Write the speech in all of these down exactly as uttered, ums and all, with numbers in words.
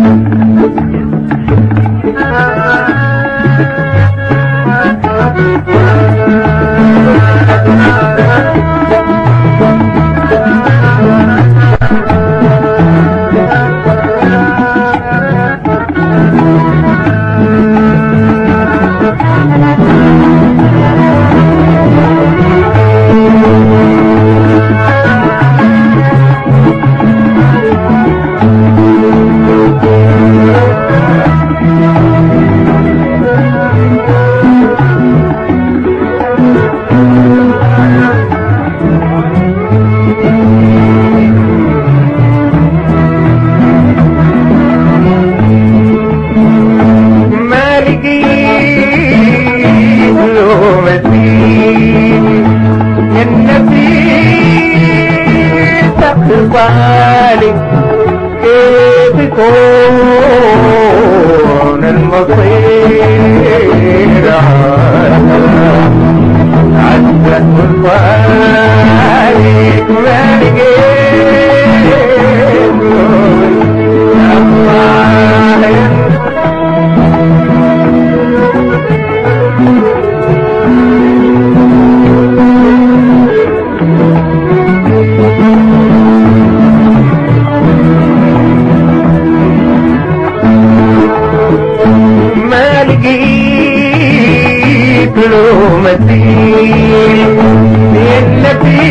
كيف يكون المصير عزت الطريق ما لقيت الله له مثيل التي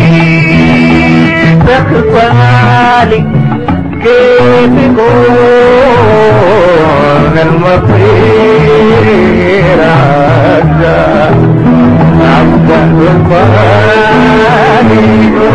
تخفالي كيف يكون المصير عزة عزة الفاني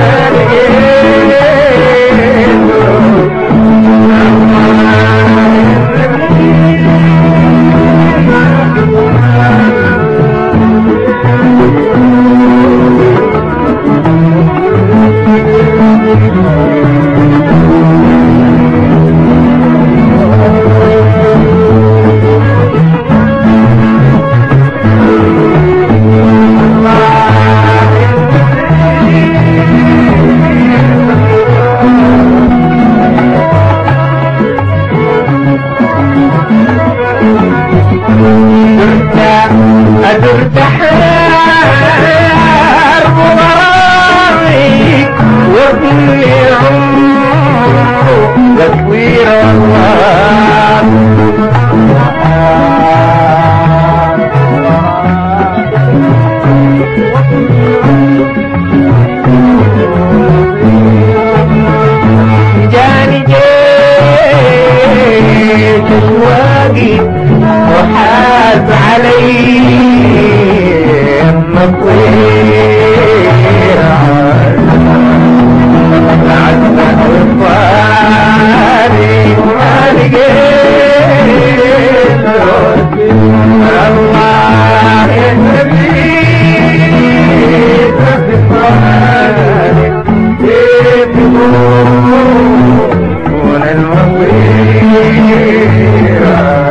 أدرت حرب غرامي وابن عمره تكوير الله جاني جيش أشواقي وحاز علي النصير عزة الطريق ما لقيت الله يهديك في الطريق كيف يكون المصير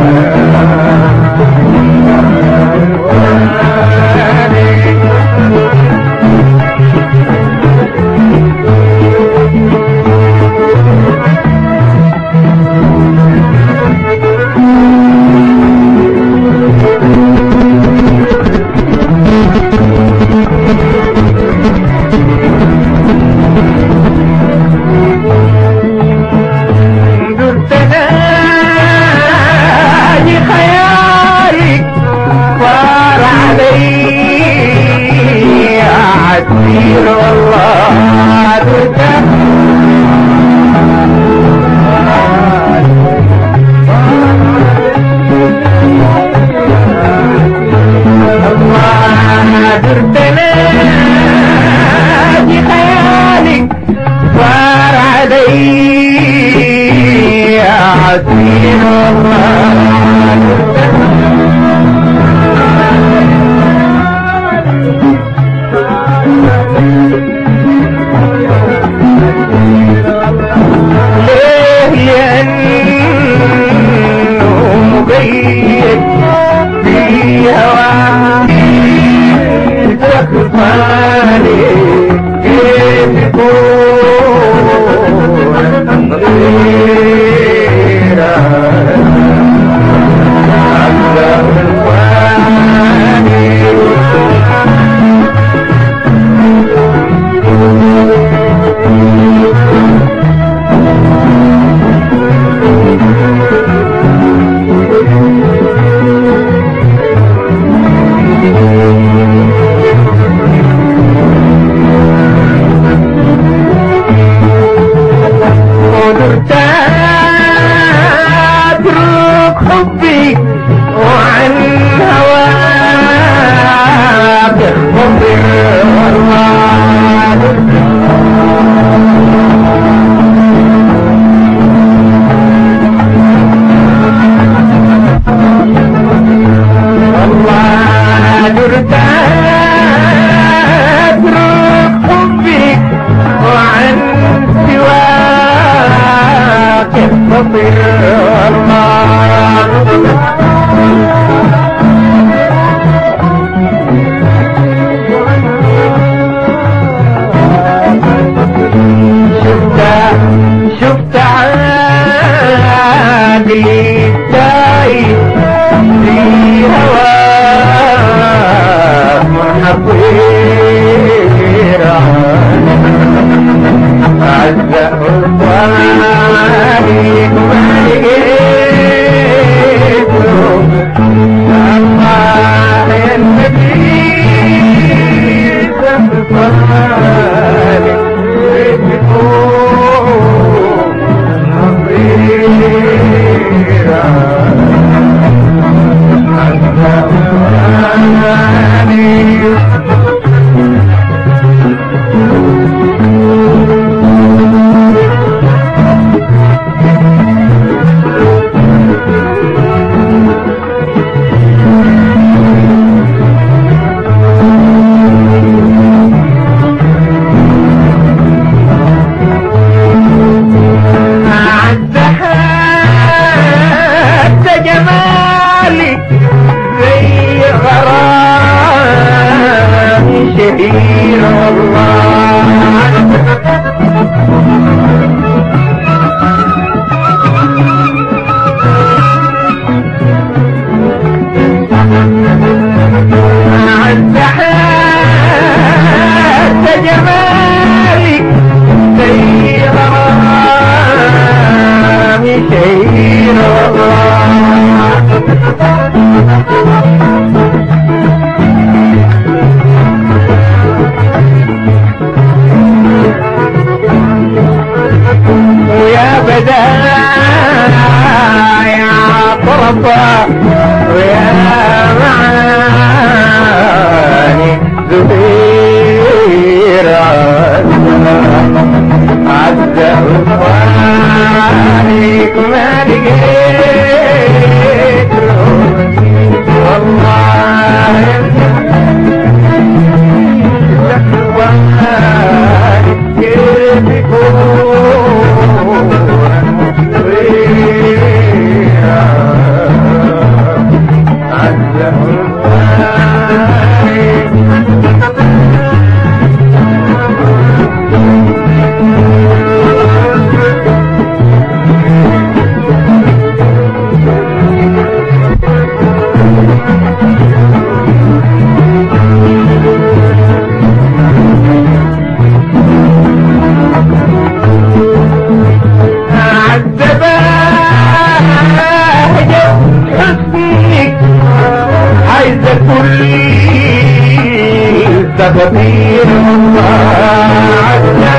عسير والله الله درتنا في خيالك صار علي عسير والله في هواك تخفاني كيف يكون غيرك يستطيع الله. شفت شفت عقلي تايه في هواك محضر عزة الطريق ما لقيته الله ينبغي تفضل شهير الله. عز حياة جمالك زي غرامي شهير الله. ويا بدايا طرفا ويا معاني زهير عزة الطريق ما لقيت والله كيف يكون عزة تغفير الله عنا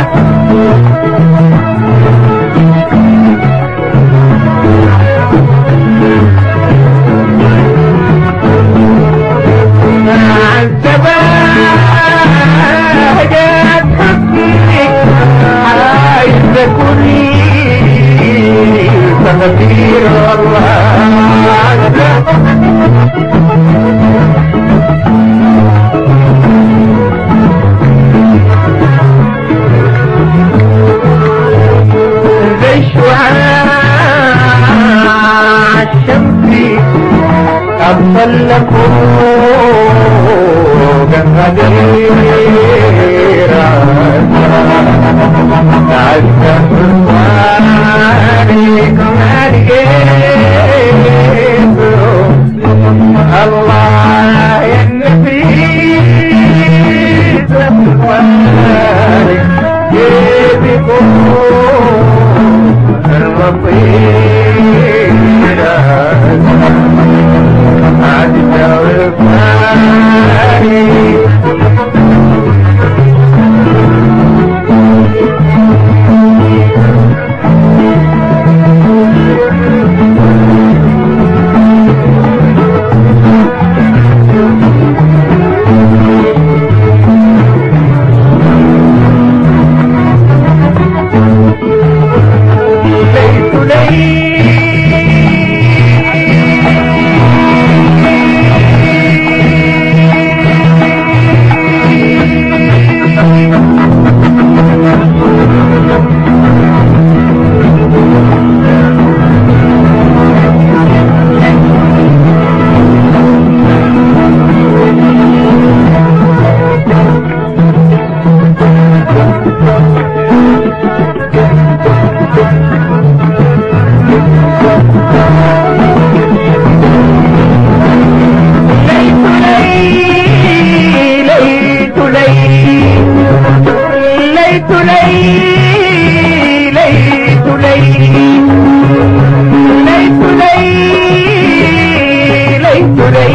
الزباجات حقك عايز كلي تغفير الله عنا أبطل لكم قديرا تعزم عليكم عليكم الله ينفي جيبكم الرطيرا ليس لي ليت لي ليت لي ليت لي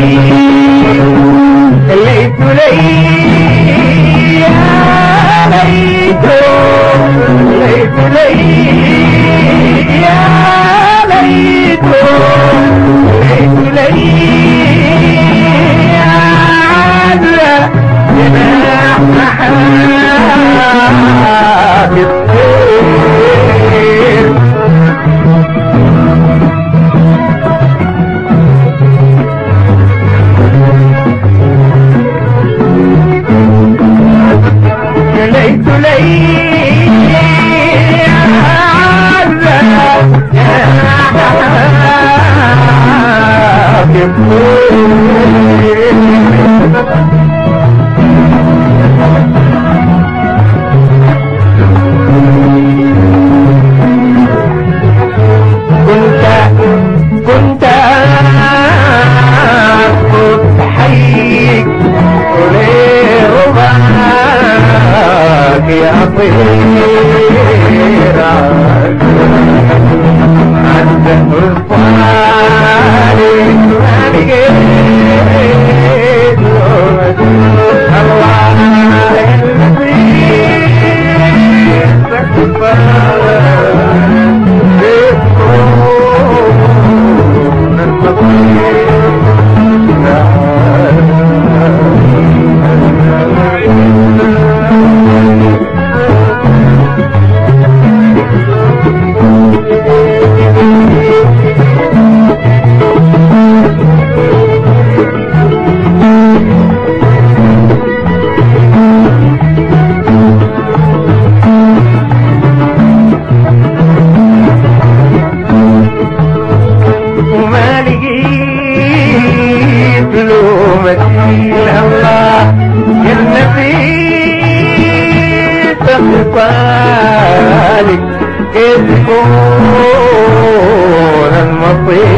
ليت لي يا ليت ليت لي يا ليت ليت لي يا عدل جناح محاب الطير ليت لي يا عدل جناح محاب الطير كنت كنت حيك ولرباك يا طير عند الطالب ما لقيت الله الذي تكبر وما لقيت له مثيل الله يا النبي تخطالك كيف يكون المصير